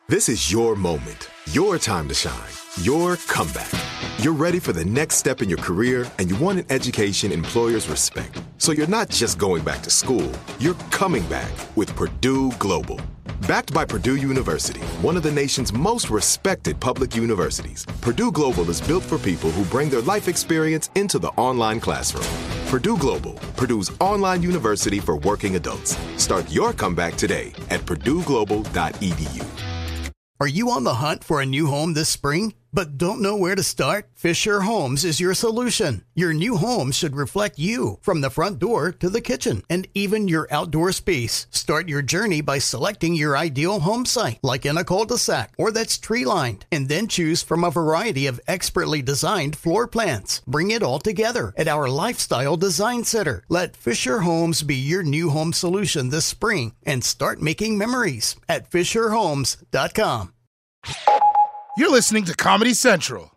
This is your moment, your time to shine, your comeback. You're ready for the next step in your career, and you want an education employers respect. So you're not just going back to school, you're coming back with Purdue Global. Backed by Purdue University, one of the nation's most respected public universities, Purdue Global is built for people who bring their life experience into the online classroom. Purdue Global, Purdue's online university for working adults. Start your comeback today at purdueglobal.edu. Are you on the hunt for a new home this spring, but don't know where to start? Fisher Homes is your solution. Your new home should reflect you, from the front door to the kitchen and even your outdoor space. Start your journey by selecting your ideal home site, like in a cul-de-sac or that's tree-lined, and then choose from a variety of expertly designed floor plans. Bring it all together at our Lifestyle Design Center. Let Fisher Homes be your new home solution this spring and start making memories at FisherHomes.com. You're listening to Comedy Central.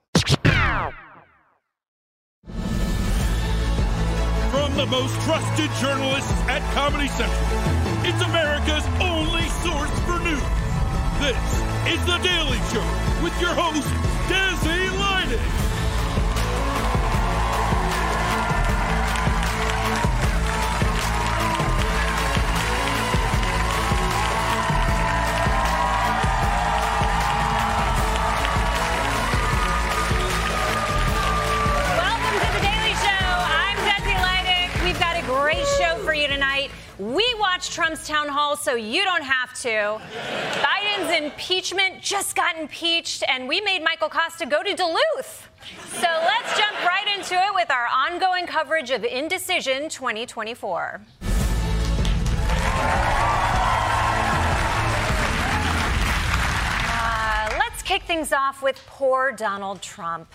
From the most trusted journalists at Comedy Central, it's America's only source for news. This is The Daily Show with your host, Desi Lydic. Great show for you tonight. We watched Trump's town hall, so you don't have to. Biden's impeachment just got impeached, and we made Michael Costa go to Duluth. So let's jump right into it with our ongoing coverage of Indecision 2024. Let's kick things off with poor Donald Trump.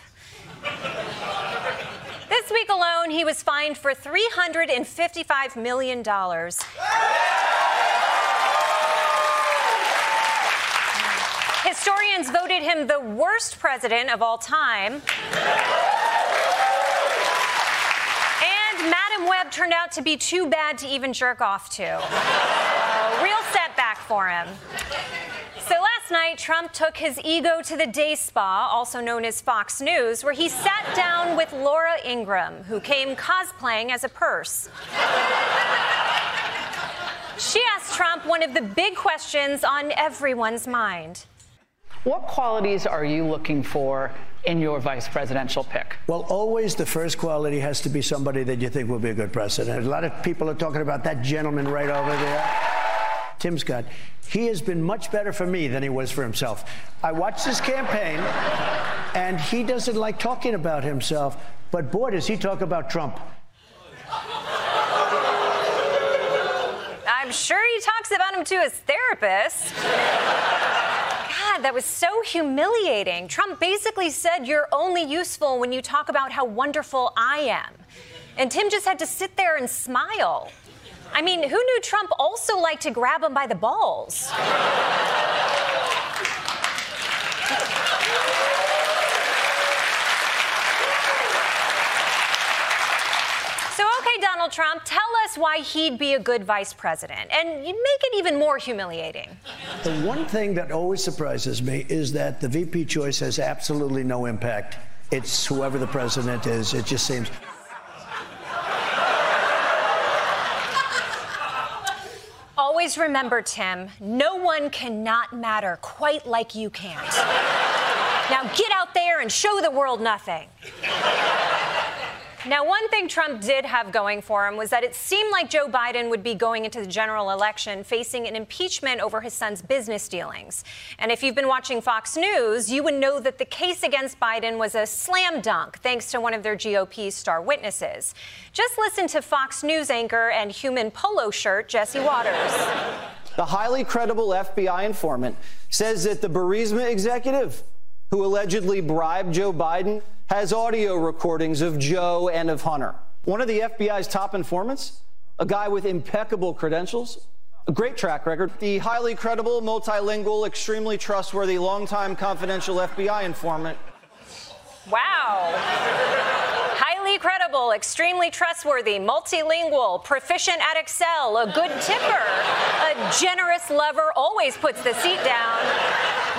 This week alone, he was fined for $355 million. Historians voted him the worst president of all time. And Madam Web turned out to be too bad to even jerk off to. A real setback for him. So last night, Trump took his ego to the day spa, also known as Fox News, where he sat down with Laura Ingraham, who came cosplaying as a purse. She asked Trump one of the big questions on everyone's mind. What qualities are you looking for in your vice presidential pick? Well, always the first quality has to be somebody that you think will be a good president. A lot of people are talking about that gentleman right over there, Tim Scott. He has been much better for me than he was for himself. I watched his campaign, and he doesn't like talking about himself, but boy, does he talk about Trump. I'm sure he talks about him to his therapist. God, that was so humiliating. Trump basically said you're only useful when you talk about how wonderful I am. And Tim just had to sit there and smile. I mean, who knew Trump also liked to grab him by the balls? So, okay, Donald Trump, tell us why he'd be a good vice president. And you make it even more humiliating. The one thing that always surprises me is that the VP choice has absolutely no impact. It's whoever the president is. It just seems... Always remember, Tim, no one cannot matter quite like you can't. Now get out there and show the world nothing. Now, one thing Trump did have going for him was that it seemed like Joe Biden would be going into the general election facing an impeachment over his son's business dealings. And if you've been watching Fox News, you would know that the case against Biden was a slam dunk, thanks to one of their GOP star witnesses. Just listen to Fox News anchor and human polo shirt, Jesse Waters. The highly credible FBI informant says that the Burisma executive who allegedly bribed Joe Biden has audio recordings of Joe and of Hunter. One of the FBI's top informants, a guy with impeccable credentials, a great track record, the highly credible, multilingual, extremely trustworthy, longtime confidential FBI informant. Wow. Highly credible, extremely trustworthy, multilingual, proficient at Excel, a good tipper, a generous lover, always puts the seat down.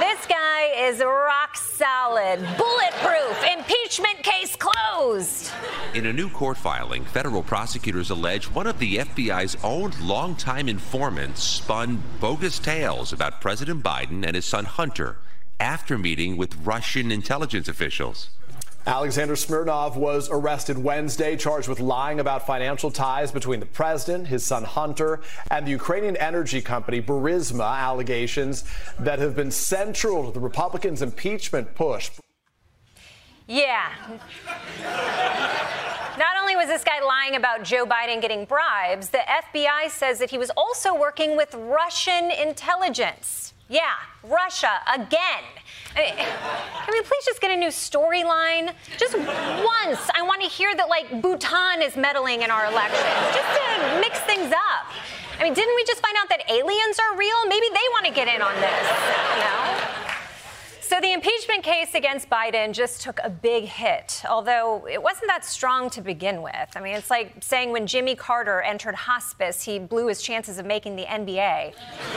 is rock solid, bulletproof, impeachment case closed. In a new court filing, federal prosecutors allege one of the FBI's own longtime informants spun bogus tales about President Biden and his son Hunter after meeting with Russian intelligence officials. Alexander Smirnov was arrested Wednesday, charged with lying about financial ties between the president, his son Hunter, and the Ukrainian energy company Burisma, allegations that have been central to the Republicans' impeachment push. Yeah. Not only was this guy lying about Joe Biden getting bribes, the FBI says that he was also working with Russian intelligence. Yeah, Russia again. Can we please just get a new storyline? Just once, I want to hear that, like, Bhutan is meddling in our elections, just to mix things up. I mean, didn't we just find out that aliens are real? Maybe they want to get in on this, you know? So the impeachment case against Biden just took a big hit, although it wasn't that strong to begin with. I mean, it's like saying when Jimmy Carter entered hospice, he blew his chances of making the NBA.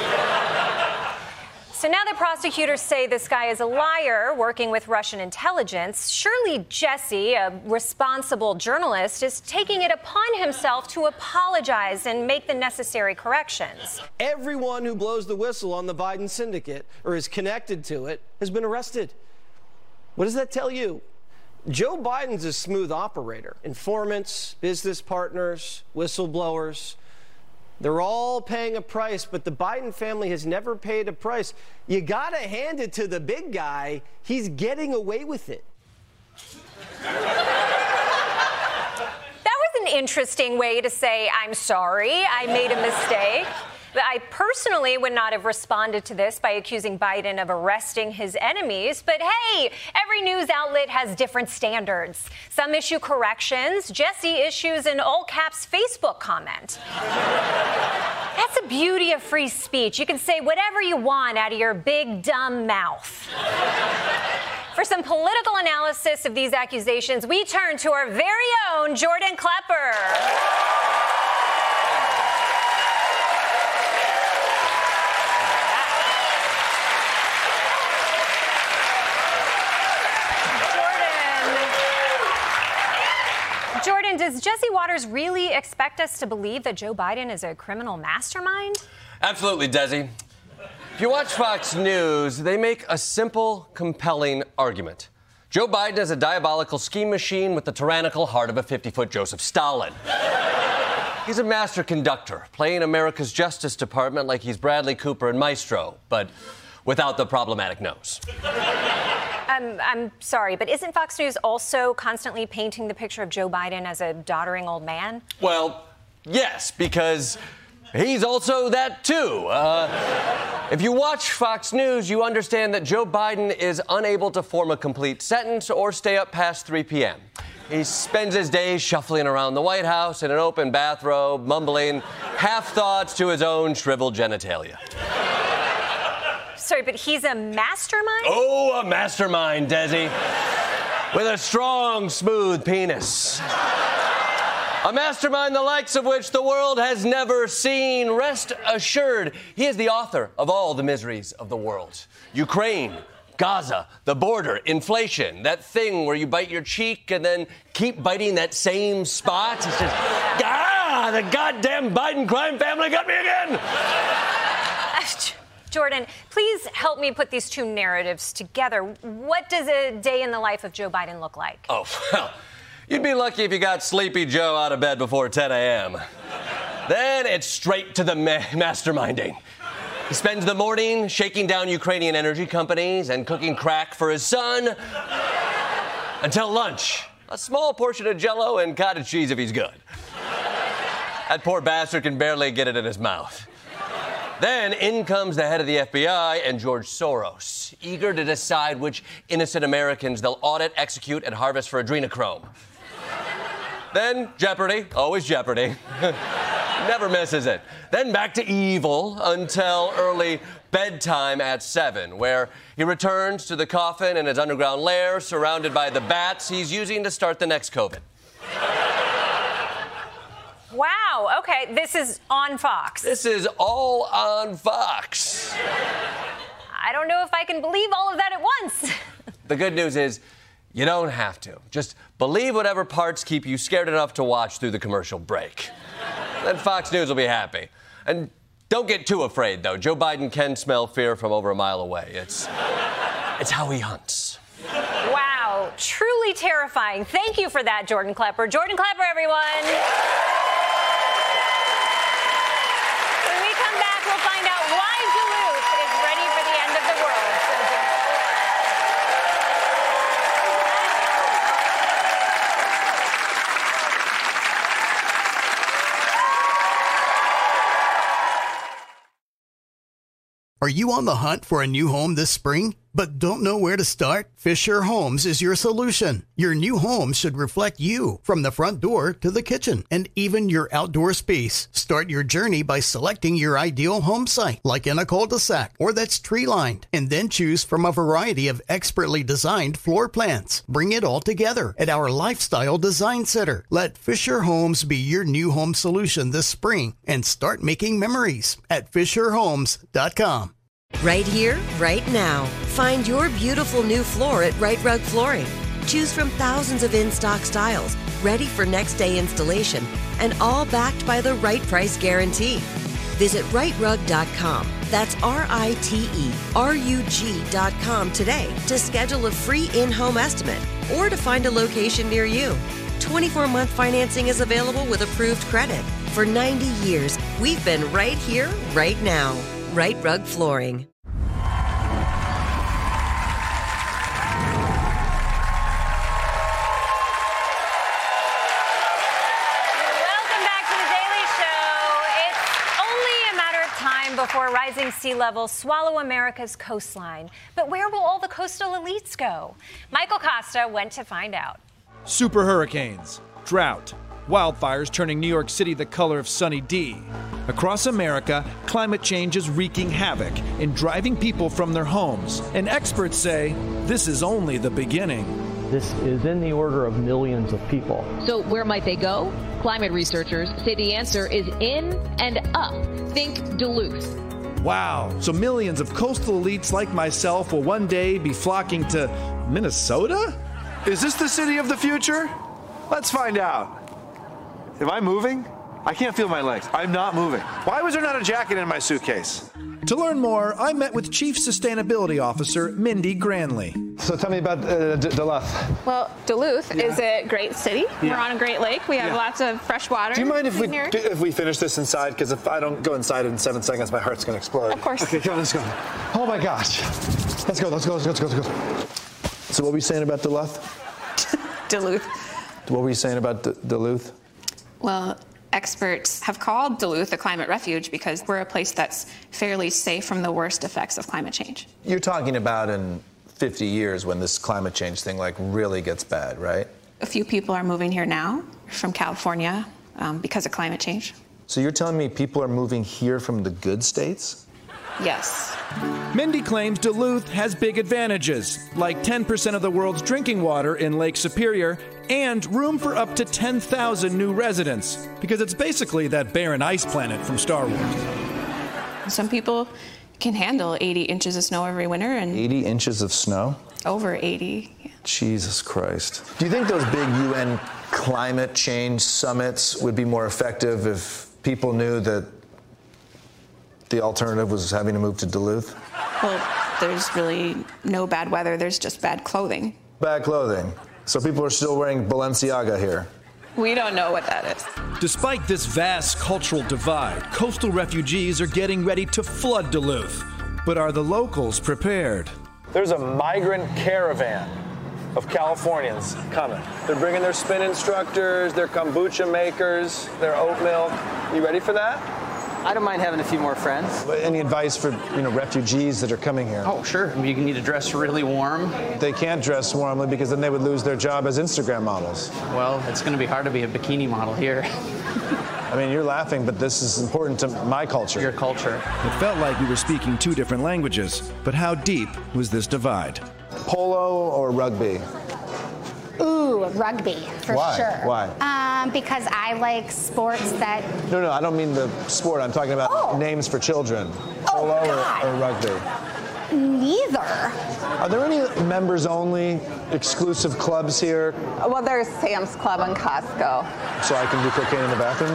So now the prosecutors say this guy is a liar working with Russian intelligence. Surely Jesse, a responsible journalist, is taking it upon himself to apologize and make the necessary corrections. Everyone who blows the whistle on the Biden syndicate or is connected to it has been arrested. What does that tell you? Joe Biden's a smooth operator. Informants, business partners, whistleblowers. They're all paying a price, but the Biden family has never paid a price. You gotta hand it to the big guy. He's getting away with it. That was an interesting way to say, I'm sorry, I made a mistake. I personally would not have responded to this by accusing Biden of arresting his enemies. But hey, every news outlet has different standards. Some issue corrections. Jesse issues an all-caps Facebook comment. That's the beauty of free speech. You can say whatever you want out of your big, dumb mouth. For some political analysis of these accusations, we turn to our very own Jordan Klepper. Jordan, does Jesse Watters really expect us to believe that Joe Biden is a criminal mastermind? Absolutely, Desi. If you watch Fox News, they make a simple, compelling argument. Joe Biden is a diabolical scheme machine with the tyrannical heart of a 50-foot Joseph Stalin. He's a master conductor, playing America's Justice Department like he's Bradley Cooper and Maestro, but without the problematic nose. I'm sorry, but isn't Fox News also constantly painting the picture of Joe Biden as a doddering old man? Well, yes, because he's also that, too. If you watch Fox News, you understand that Joe Biden is unable to form a complete sentence or stay up past 3 p.m. He spends his days shuffling around the White House in an open bathrobe, mumbling half-thoughts to his own shriveled genitalia. Sorry, but he's a mastermind? Oh, a mastermind, Desi. With a strong, smooth penis. A mastermind the likes of which the world has never seen. Rest assured, he is the author of all the miseries of the world. Ukraine, Gaza, the border, inflation, that thing where you bite your cheek and then keep biting that same spot. It's just, the goddamn Biden crime family got me again. Jordan, please help me put these two narratives together. What does a day in the life of Joe Biden look like? Oh, well, you'd be lucky if you got Sleepy Joe out of bed before 10 a.m. Then it's straight to the masterminding. He spends the morning shaking down Ukrainian energy companies and cooking crack for his son. Until lunch, a small portion of Jell-O and cottage cheese if he's good. That poor bastard can barely get it in his mouth. Then in comes the head of the FBI and George Soros, eager to decide which innocent Americans they'll audit, execute, and harvest for adrenochrome. Then Jeopardy, always Jeopardy. Never misses it. Then back to evil until early bedtime at 7, where he returns to the coffin in his underground lair, surrounded by the bats he's using to start the next COVID. Wow, okay, this is on Fox. This is all on Fox. I don't know if I can believe all of that at once. The good news is you don't have to. Just believe whatever parts keep you scared enough to watch through the commercial break. Then Fox News will be happy. And don't get too afraid, though. Joe Biden can smell fear from over a mile away. It's how he hunts. Wow, truly terrifying. Thank you for that, Jordan Klepper. Jordan Klepper, everyone. When we come back, we'll find out why Duluth is ready for the end of the world. Are you on the hunt for a new home this spring, but don't know where to start? Fisher Homes is your solution. Your new home should reflect you, from the front door to the kitchen, and even your outdoor space. Start your journey by selecting your ideal home site, like in a cul-de-sac or that's tree-lined, and then choose from a variety of expertly designed floor plans. Bring it all together at our Lifestyle Design Center. Let Fisher Homes be your new home solution this spring and start making memories at FisherHomes.com. Right here, right now. Find your beautiful new floor at Right Rug Flooring. Choose from thousands of in-stock styles, ready for next day installation, and all backed by the right price guarantee. Visit rightrug.com. That's RITERUG.com today to schedule a free in-home estimate or to find a location near you. 24-month financing is available with approved credit. For 90 years, we've been right here, right now. Right Rug Flooring. Before rising sea levels swallow America's coastline. But where will all the coastal elites go? Michael Costa went to find out. Super hurricanes, drought, wildfires turning New York City the color of Sunny D. Across America, climate change is wreaking havoc and driving people from their homes. And experts say this is only the beginning. This is in the order of millions of people. So where might they go? Climate researchers say the answer is in and up. Think Duluth. Wow. So millions of coastal elites like myself will one day be flocking to Minnesota? Is this the city of the future? Let's find out. Am I moving? I can't feel my legs. I'm not moving. Why was there not a jacket in my suitcase? To learn more, I met with Chief Sustainability Officer Mindy Granley. So tell me about Duluth. Well, Duluth is a great city. We're on a great lake. We have lots of fresh water. Do you mind if we finish this inside? Because if I don't go inside in 7 seconds, my heart's going to explode. Of course. Okay, come on, let's go. Oh my gosh. Let's go. So what were you saying about Duluth? Duluth. What were you saying about Duluth? Well, experts have called Duluth a climate refuge because we're a place that's fairly safe from the worst effects of climate change. You're talking about in 50 years when this climate change thing really gets bad, right? A few people are moving here now from California because of climate change. So you're telling me people are moving here from the good states? Yes. Mindy claims Duluth has big advantages, like 10% of the world's drinking water in Lake Superior and room for up to 10,000 new residents, because it's basically that barren ice planet from Star Wars. Some people can handle 80 inches of snow every winter. And 80 inches of snow? Over 80. Yeah. Jesus Christ. Do you think those big UN climate change summits would be more effective if people knew that the alternative was having to move to Duluth? Well, there's really no bad weather. There's just bad clothing. Bad clothing. So people are still wearing Balenciaga here. We don't know what that is. Despite this vast cultural divide, coastal refugees are getting ready to flood Duluth. But are the locals prepared? There's a migrant caravan of Californians coming. They're bringing their spin instructors, their kombucha makers, their oat milk. You ready for that? I don't mind having a few more friends. Any advice for refugees that are coming here? Oh, sure. You need to dress really warm. They can't dress warmly because then they would lose their job as Instagram models. Well, it's going to be hard to be a bikini model here. I mean, you're laughing, but this is important to my culture. Your culture. It felt like we were speaking two different languages. But how deep was this divide? Polo or rugby? Ooh, rugby, for sure. Why? Because I like sports that... No, I don't mean the sport. I'm talking about names for children. Polo or rugby. Neither. Are there any members-only exclusive clubs here? Well, there's Sam's Club and Costco. So I can do cocaine in the bathroom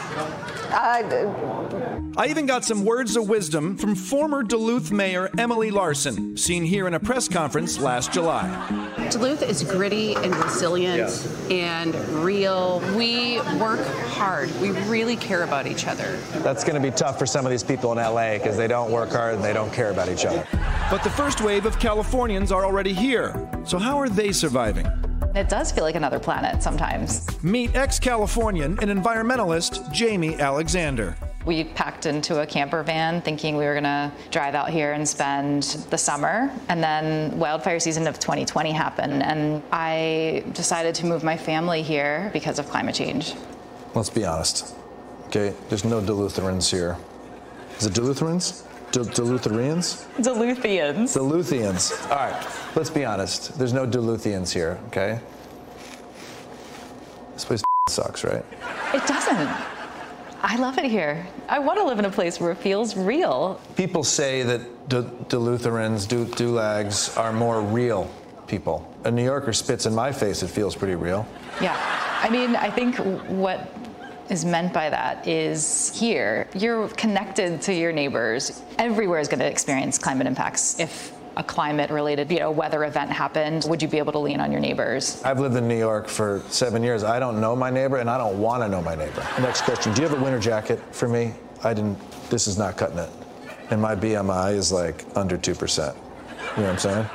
there? I even got some words of wisdom from former Duluth Mayor Emily Larson, seen here in a press conference last July. Duluth is gritty and resilient and real. We work hard. We really care about each other. That's going to be tough for some of these people in LA because they don't work hard and they don't care about each other. But the first wave of Californians are already here. So how are they surviving? It does feel like another planet sometimes. Meet ex-Californian and environmentalist Jamie Alexander. We packed into a camper van thinking we were going to drive out here and spend the summer. And then wildfire season of 2020 happened. And I decided to move my family here because of climate change. Let's be honest. Okay, there's no Dulutherans here. Is it Dulutherans? Dulutherians? Duluthians. Duluthians. All right, let's be honest. There's no Duluthians here, okay? This place sucks, right? It doesn't. I love it here. I want to live in a place where it feels real. People say that Dulutherans, Dulags, are more real people. A New Yorker spits in my face, it feels pretty real. Yeah. I mean, I think what is meant by that is here, you're connected to your neighbors. Everywhere is going to experience climate impacts. If a climate-related, weather event happened, would you be able to lean on your neighbors? I've lived in New York for 7 years. I don't know my neighbor, and I don't want to know my neighbor. Next question, do you have a winter jacket for me? This is not cutting it. And my BMI is like under 2%. You know what I'm saying?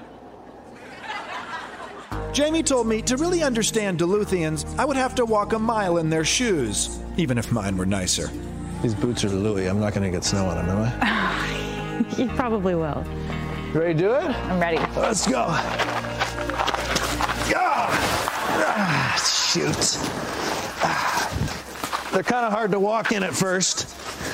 Jamie told me to really understand Duluthians, I would have to walk a mile in their shoes, even if mine were nicer. These boots are Louis. I'm not going to get snow on them, am I? You probably will. You ready to do it? I'm ready. Let's go. Shoot. They're kind of hard to walk in at first.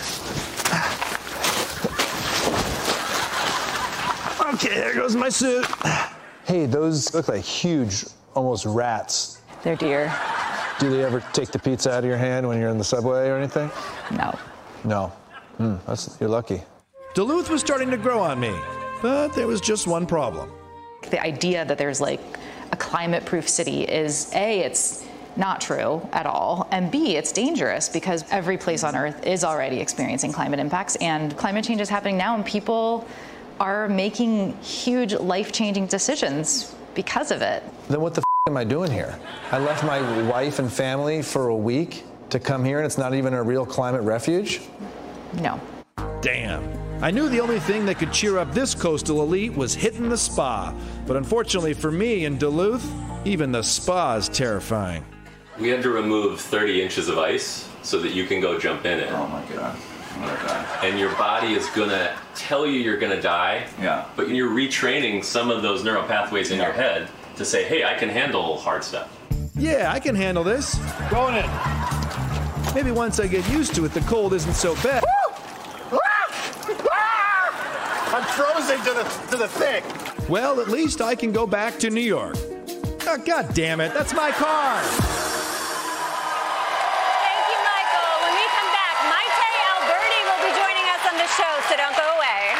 Okay, there goes my suit. Hey, those look like huge, almost rats. They're deer. Do they ever take the pizza out of your hand when you're in the subway or anything? No. No. You're lucky. Duluth was starting to grow on me, but there was just one problem. The idea that there's like a climate-proof city is A, it's not true at all, and B, it's dangerous because every place on Earth is already experiencing climate impacts, and climate change is happening now, and people are making huge life-changing decisions because of it. Then what the am I doing here? I left my wife and family for a week to come here, and it's not even a real climate refuge? No. Damn. I knew the only thing that could cheer up this coastal elite was hitting the spa. But unfortunately for me in Duluth, even the spa is terrifying. We had to remove 30 inches of ice so that you can go jump in it. Oh my God. And your body is gonna tell you you're gonna die, but you're retraining some of those neural pathways in your head to say, hey, I can handle hard stuff. Yeah, I can handle this. Going in. Maybe once I get used to it, the cold isn't so bad. I'm frozen to the thing. Well, at least I can go back to New York. Oh, God damn it, that's my car. Thank you, Michael. When we come back, Maite Alberti will be joining us on the show, so don't go away.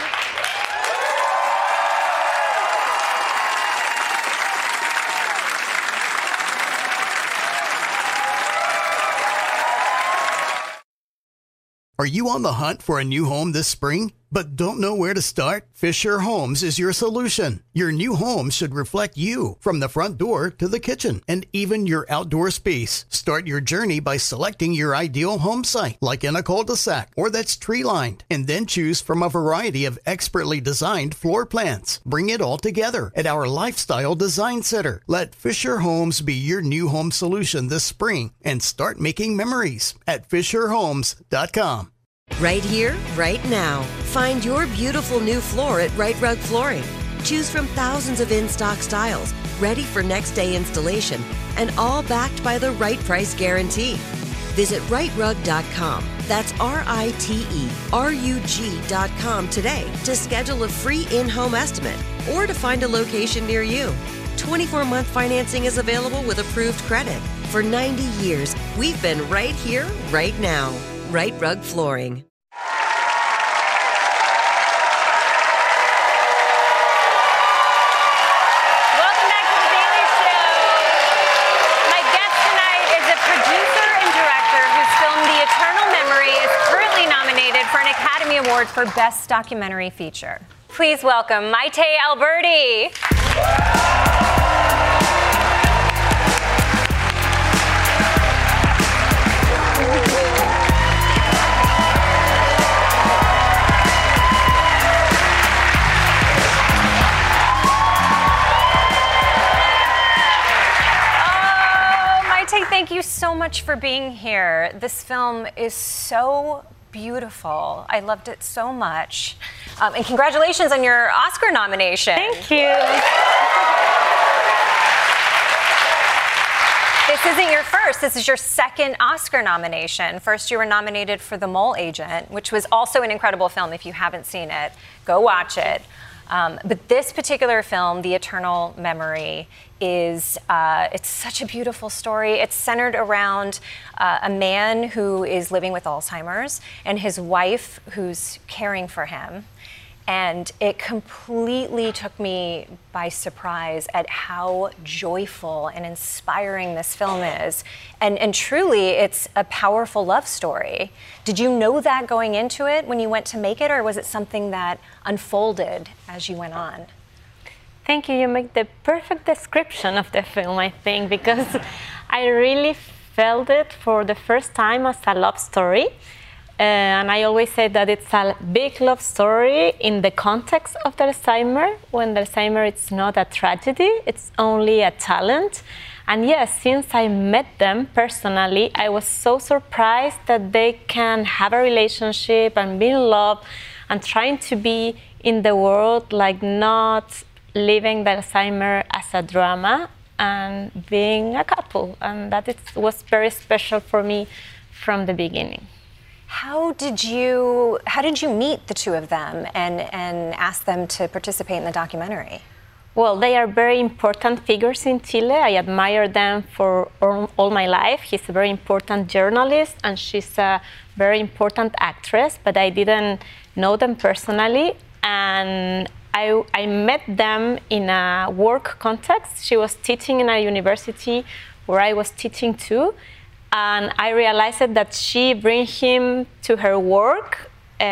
Are you on the hunt for a new home this spring, but don't know where to start? Fisher Homes is your solution. Your new home should reflect you, from the front door to the kitchen and even your outdoor space. Start your journey by selecting your ideal home site, like in a cul-de-sac or that's tree-lined, and then choose from a variety of expertly designed floor plans. Bring it all together at our Lifestyle Design Center. Let Fisher Homes be your new home solution this spring and start making memories at FisherHomes.com. Right here, right now. Find your beautiful new floor at Right Rug Flooring. Choose from thousands of in-stock styles, ready for next day installation, and all backed by the right price guarantee. Visit rightrug.com. That's RITERUG.com today to schedule a free in-home estimate or to find a location near you. 24-month financing is available with approved credit. For 90 years, we've been right here, right now. Right Rug Flooring. Award for Best Documentary Feature. Please welcome Maite Alberdi. Thank you so much for being here. This film is so beautiful. I loved it so much. And congratulations on your Oscar nomination. Thank you. This isn't your first. This is your second Oscar nomination. First, you were nominated for The Mole Agent, which was also an incredible film. If you haven't seen it, go watch it. But this particular film, The Eternal Memory, is it's such a beautiful story. It's centered around a man who is living with Alzheimer's and his wife who's caring for him. And it completely took me by surprise at how joyful and inspiring this film is. And truly, it's a powerful love story. Did you know that going into it when you went to make it, or was it something that unfolded as you went on? Thank you. You make the perfect description of the film, I think, because I really felt it for the first time as a love story. And I always say that it's a big love story in the context of the Alzheimer, when the Alzheimer it's not a tragedy, it's only a talent. And yes, since I met them personally, I was so surprised that they can have a relationship and be in love and trying to be in the world, like not living the Alzheimer as a drama and being a couple. And that was very special for me from the beginning. How did you meet the two of them and ask them to participate in the documentary? Well, they are very important figures in Chile. I admire them for all my life. He's a very important journalist and she's a very important actress, but I didn't know them personally. And I met them in a work context. She was teaching in a university where I was teaching too. And I realized that she brings him to her work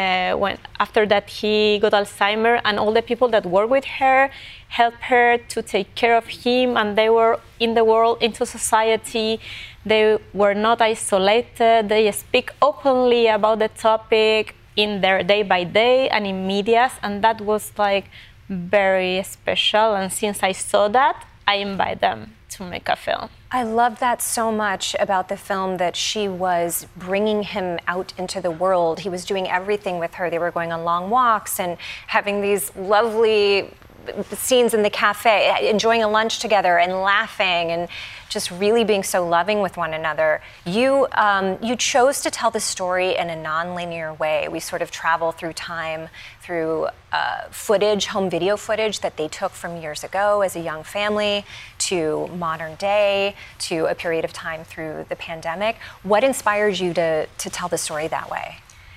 after that he got Alzheimer, and all the people that work with her helped her to take care of him, and they were in the world, into society. They were not isolated. They speak openly about the topic in their day by day and in medias, and that was like very special. And since I saw that, I invite them to make a film. I love that so much about the film, that she was bringing him out into the world. He was doing everything with her. They were going on long walks and having these lovely scenes in the cafe, enjoying a lunch together and laughing and just really being so loving with one another. You chose to tell the story in a non-linear way. We sort of travel through time, through footage, home video footage that they took from years ago as a young family, to modern day, to a period of time through the pandemic. What inspired you to tell the story that way?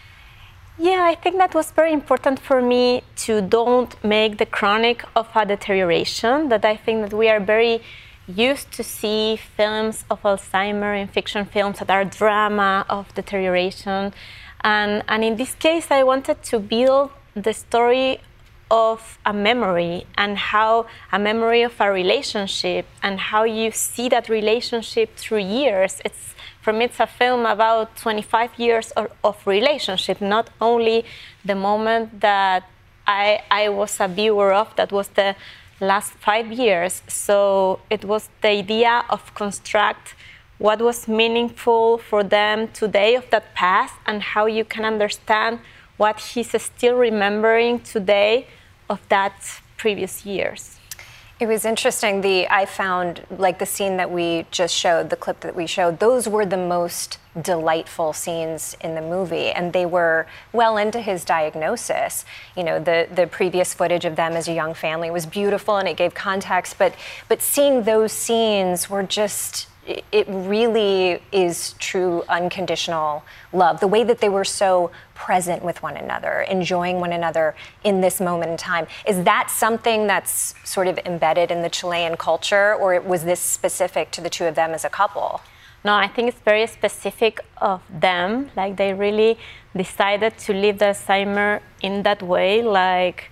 Yeah, I think that was very important for me to don't make the chronic of a deterioration, that I think that we are very used to see films of Alzheimer in fiction films that are drama of deterioration. And in this case, I wanted to build the story of a memory, and how a memory of a relationship and how you see that relationship through years. For me, it's a film about 25 years of relationship, not only the moment that I was a viewer of, that was the last 5 years. So it was the idea of construct what was meaningful for them today of that past, and how you can understand what he's still remembering today of that previous years. It was interesting. I found, like, the scene that we just showed, the clip that we showed, those were the most delightful scenes in the movie, and they were well into his diagnosis. You know, the previous footage of them as a young family was beautiful and it gave context, but seeing those scenes were just, it really is true unconditional love. The way that they were so present with one another, enjoying one another in this moment in time. Is that something that's sort of embedded in the Chilean culture, or was this specific to the two of them as a couple? No, I think it's very specific of them. Like they really decided to live the Alzheimer in that way, like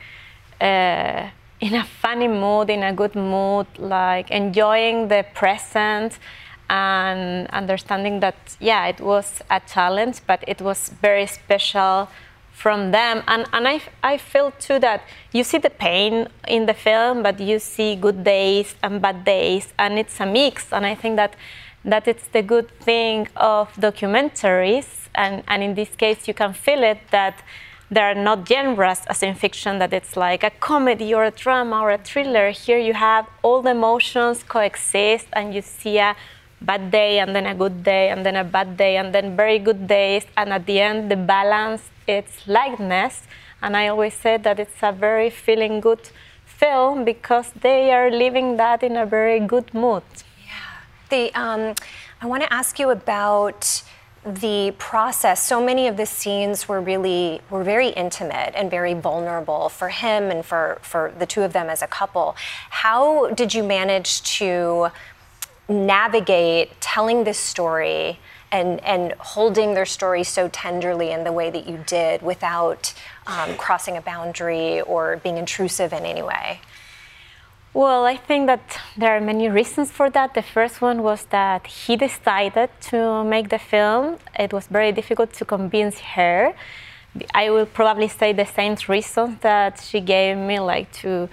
in a funny mood, in a good mood, like enjoying the present and understanding that, yeah, it was a challenge, but it was very special from them. And I feel too that you see the pain in the film, but you see good days and bad days, and it's a mix. And I think that it's the good thing of documentaries, and in this case you can feel it, that there are not genres as in fiction, that it's like a comedy or a drama or a thriller. Here you have all the emotions coexist, and you see a bad day and then a good day and then a bad day and then very good days, and at the end the balance, it's lightness. And I always say that it's a very feeling good film because they are living that in a very good mood. I want to ask you about the process. So many of the scenes were very intimate and very vulnerable for him and for the two of them as a couple. How did you manage to navigate telling this story and holding their story so tenderly in the way that you did without crossing a boundary or being intrusive in any way? Well, I think that there are many reasons for that. The first one was that he decided to make the film. It was very difficult to convince her. I will probably say the same reasons that she gave me, like to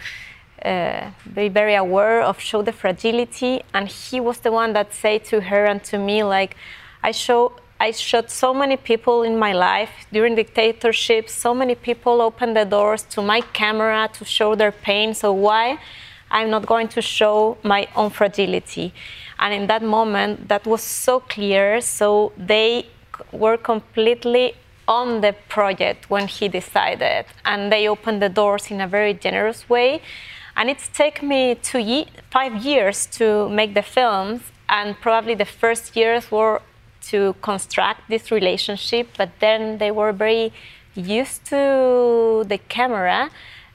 be very aware of, show the fragility. And he was the one that said to her and to me, like, I shot so many people in my life during dictatorship. So many people opened the doors to my camera to show their pain. So why I'm not going to show my own fragility? And in that moment, that was so clear. So they were completely on the project when he decided, and they opened the doors in a very generous way. And it's taken me 5 years to make the films, and probably the first years were to construct this relationship, but then they were very used to the camera,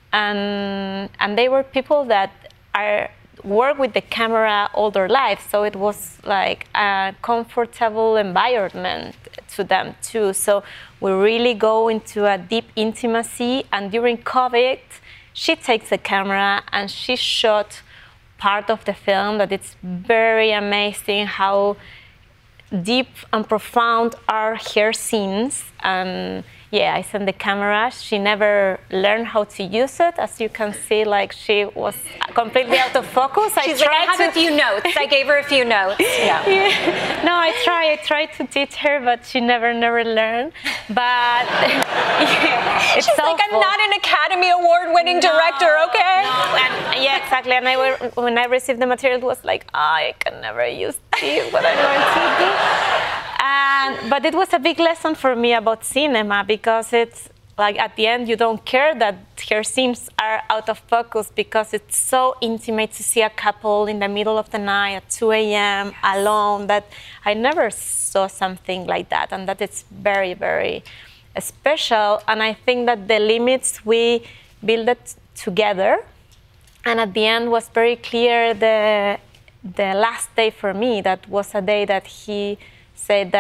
and they were people that work with the camera all their life, so it was like a comfortable environment to them too. So we really go into a deep intimacy, and during COVID, she takes the camera and she shot part of the film that it's very amazing how deep and profound are her scenes. And yeah, I sent the camera. She never learned how to use it. As you can see, like she was completely out of focus. She's like, I have a few notes. I gave her a few notes. Yeah. Yeah. No, I tried to teach her, but she never learned. But yeah, it's she's like, I'm not an Academy Award-winning director, okay? No, and yeah, exactly. And when I received the material, it was like, I can never use this, what I'm going to do. But it was a big lesson for me about cinema, because it's like at the end you don't care that her scenes are out of focus, because it's so intimate to see a couple in the middle of the night at 2 a.m. alone, that I never saw something like that, and that it's very, very special. And I think that the limits we built it together, and at the end was very clear the last day for me, that was a day that he said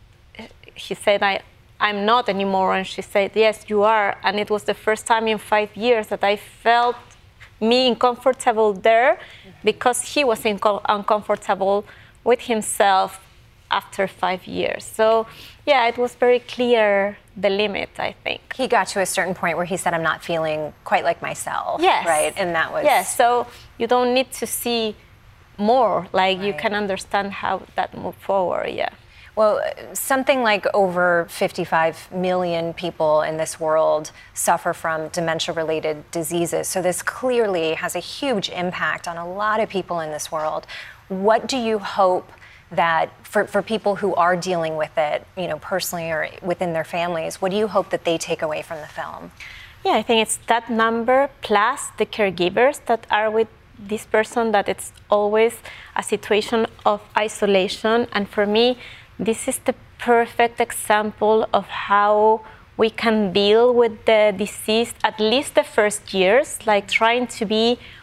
I'm not anymore, and she said, yes, you are. And it was the first time in 5 years that I felt me uncomfortable there, because he was uncomfortable with himself after 5 years. So yeah, it was very clear the limit, I think. He got to a certain point where he said, I'm not feeling quite like myself. Yes. Right? And that was... Yes, so you don't need to see more, like right. You can understand how that moved forward, yeah. Well, something like over 55 million people in this world suffer from dementia-related diseases. So this clearly has a huge impact on a lot of people in this world. What do you hope that for people who are dealing with it, you know, personally or within their families, what do you hope that they take away from the film? Yeah, I think it's that number plus the caregivers that are with this person, that it's always a situation of isolation. And for me, this is the perfect example of how we can deal with the disease, at least the first years, like trying to be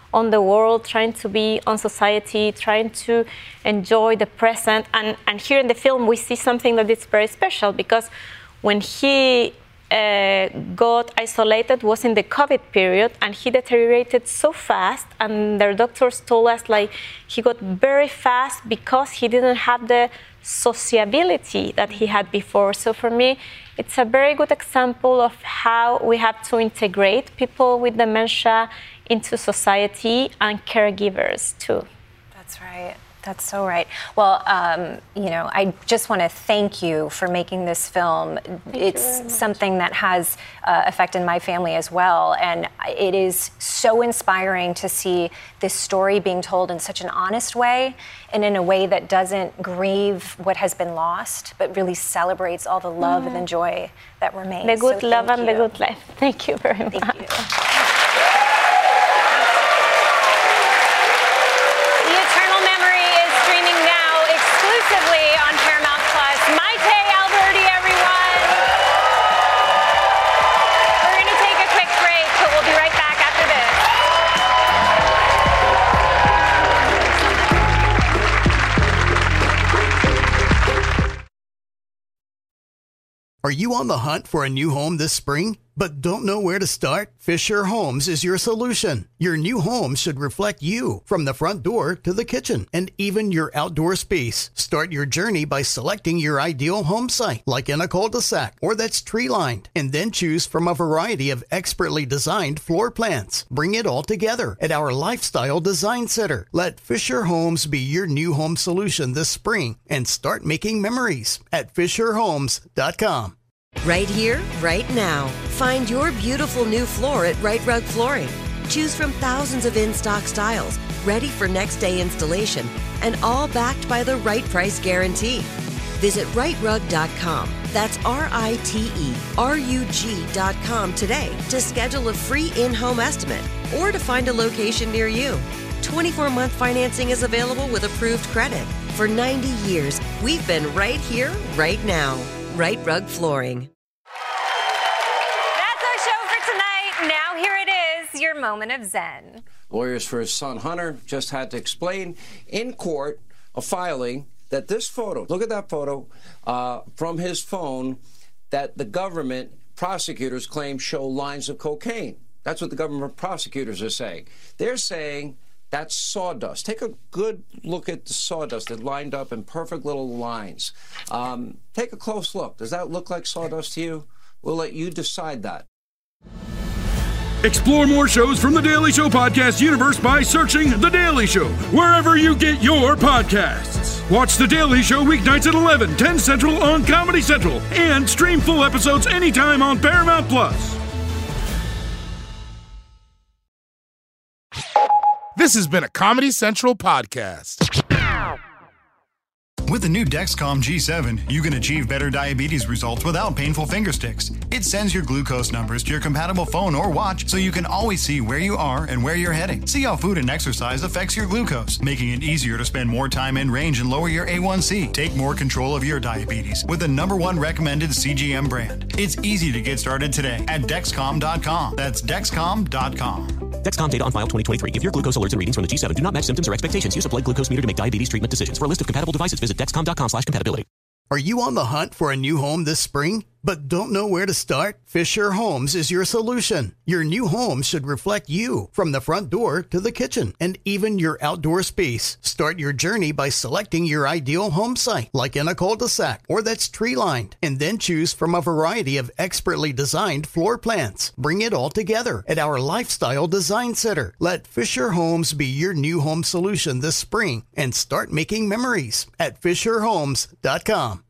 on the world, trying to be on society, trying to enjoy the present. And here in the film, we see something that is very special, because when he got isolated was in the COVID period, and he deteriorated so fast, and their doctors told us like he got very fast because he didn't have the sociability that he had before. So for me, it's a very good example of how we have to integrate people with dementia into society, and caregivers too. That's right. That's so right. Well, I just want to thank you for making this film. It's something that has affected my family as well. And it is so inspiring to see this story being told in such an honest way, and in a way that doesn't grieve what has been lost, but really celebrates all the love and the joy that remains. The good love and the good life. Thank you very much. Thank you. On Paramount Plus. Maite Alberti, everyone. We're going to take a quick break, but we'll be right back after this. Are you on the hunt for a new home this spring, but don't know where to start? Fisher Homes is your solution. Your new home should reflect you, from the front door to the kitchen and even your outdoor space. Start your journey by selecting your ideal home site, like in a cul-de-sac or that's tree-lined, and then choose from a variety of expertly designed floor plans. Bring it all together at our Lifestyle Design Center. Let Fisher Homes be your new home solution this spring, and start making memories at FisherHomes.com. Right here, right now. Find your beautiful new floor at Right Rug Flooring. Choose from thousands of in-stock styles, ready for next day installation, and all backed by the right price guarantee. Visit rightrug.com. That's RITERUG.com today to schedule a free in-home estimate or to find a location near you. 24-month financing is available with approved credit. For 90 years, we've been right here, right now. Right Rug Flooring. That's our show for tonight. Now here it is, your moment of zen. Lawyers for his son Hunter just had to explain in court a filing that this photo, look at that photo from his phone, that the government prosecutors claim show lines of cocaine. That's what the government prosecutors are saying. They're saying that's sawdust. Take a good look at the sawdust. It lined up in perfect little lines. Take a close look. Does that look like sawdust to you? We'll let you decide that. Explore more shows from The Daily Show podcast universe by searching The Daily Show wherever you get your podcasts. Watch The Daily Show weeknights at 11, 10 Central on Comedy Central, and stream full episodes anytime on Paramount Plus. This has been a Comedy Central podcast. With the new Dexcom G7, you can achieve better diabetes results without painful finger sticks. It sends your glucose numbers to your compatible phone or watch, so you can always see where you are and where you're heading. See how food and exercise affects your glucose, making it easier to spend more time in range and lower your A1C. Take more control of your diabetes with the #1 recommended CGM brand. It's easy to get started today at Dexcom.com. That's Dexcom.com. Dexcom data on file 2023. If your glucose alerts and readings from the G7 do not match symptoms or expectations, use a blood glucose meter to make diabetes treatment decisions. For a list of compatible devices, visit Dexcom.com/compatibility. Are you on the hunt for a new home this spring, but don't know where to start? Fisher Homes is your solution. Your new home should reflect you, from the front door to the kitchen and even your outdoor space. Start your journey by selecting your ideal home site, like in a cul-de-sac or that's tree-lined, and then choose from a variety of expertly designed floor plans. Bring it all together at our Lifestyle Design Center. Let Fisher Homes be your new home solution this spring, and start making memories at FisherHomes.com.